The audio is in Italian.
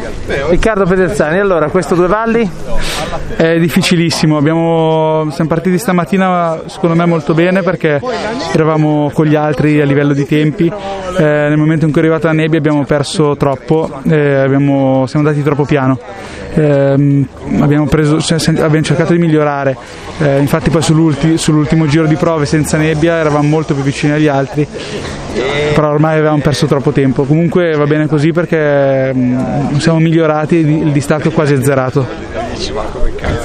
Riccardo Pedezzani, allora questo Due Valli? È difficilissimo, siamo partiti stamattina secondo me molto bene perché eravamo con gli altri a livello di tempi, nel momento in cui è arrivata la nebbia abbiamo perso troppo, siamo andati troppo piano, abbiamo cercato di migliorare, infatti poi sull'ultimo giro di prove senza nebbia eravamo molto più vicini agli altri, però ormai avevamo perso troppo tempo. Comunque va bene così perché siamo migliorati, il distacco è quasi azzerato.